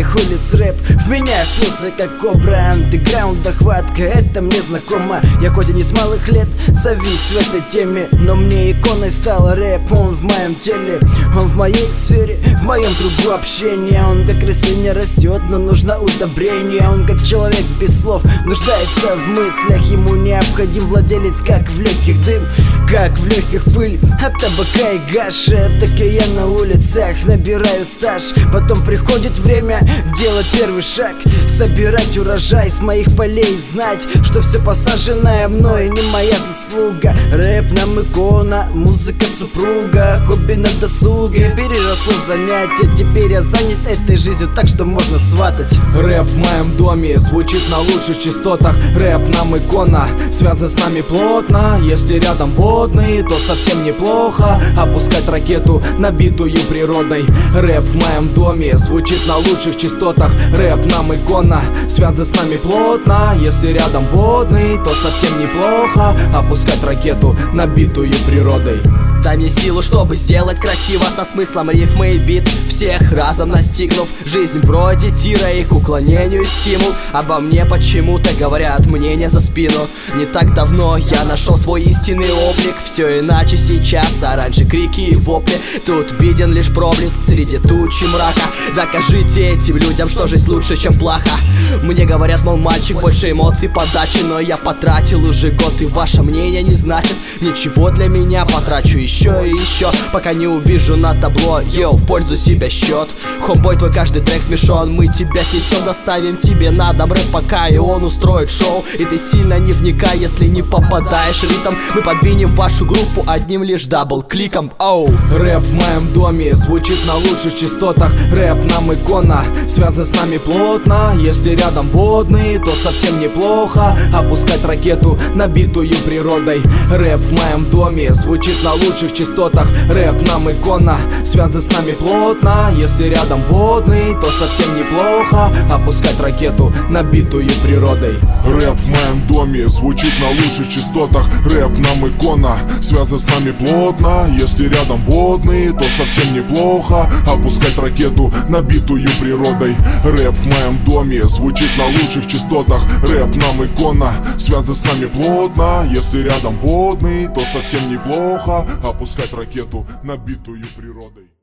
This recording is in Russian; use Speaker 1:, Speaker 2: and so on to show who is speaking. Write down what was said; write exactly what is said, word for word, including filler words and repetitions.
Speaker 1: моих улиц рэп в меня впился как кобра. Андеграунда хватка, это мне знакомо. Я хоть и не с малых лет завис в этой теме, но мне иконой стал рэп. Он в моем теле, он в моей сфере, в моем кругу общения. Он как растение растет, но нужно удобрение. Он как человек без слов нуждается в мыслях. Ему необходим владелец, как в легких дым, как в легких пыль от табака и гаша. Так и я на улицах набираю стаж. Потом приходит время делать первый шаг, собирать урожай с моих полей, знать, что все посаженное мной не моя заслуга. Рэп нам икона, музыка супруга, хобби на досуге переросло в занятие. Теперь я занят этой жизнью, так что можно сватать.
Speaker 2: Рэп в моем доме звучит на лучших частотах. Рэп нам икона, связан с нами плотно. Если рядом водный, то совсем неплохо опускать ракету, набитую природой. Рэп в моем доме звучит на лучших частотах. Рэп нам икона, связан с нами плотно. Если рядом водный, то совсем неплохо опускать ракету, набитую природой.
Speaker 3: Дай мне силу, чтобы сделать красиво, со смыслом рифмы и бит, всех разом настигнув. Жизнь вроде тира и к уклонению стимул. Обо мне почему-то говорят мнение за спину. Не так давно я нашел свой истинный облик. Все иначе сейчас, а раньше крики и вопли. Тут виден лишь проблеск среди тучи мрака. Докажите этим людям, что жизнь лучше, чем плохо. Мне говорят, мол, мальчик, больше эмоций подачи. Но я потратил уже год, и ваше мнение не значит ничего для меня. Потрачу еще и еще, пока не увижу на табло, йоу, в пользу себя счет. Хомбой, твой каждый трек смешон, мы тебя снесем, доставим тебе на дом рэп, пока и он устроит шоу. И ты сильно не вникай, если не попадаешь в ритм. Мы подвинем вашу группу одним лишь дабл-кликом, оу.
Speaker 2: Рэп в моем доме звучит на лучших частотах. Рэп нам икона, связан с нами плотно. Если рядом водный, то совсем неплохо опускать ракету, набитую природой. Рэп в моем доме звучит на лучших частотах. Рэп нам икона, связан с нами плотно. Если рядом водный, то совсем неплохо опускать ракету, набитую природой.
Speaker 4: Рэп в моем доме звучит на лучших частотах. Рэп нам икона, связан с нами плотно. Если рядом водный, то совсем неплохо опускать ракету, набитую природой. Рэп в моем доме звучит на лучших частотах. Рэп нам икона, связан с нами плотно. Если рядом водный, то совсем неплохо опускать ракету, набитую природой.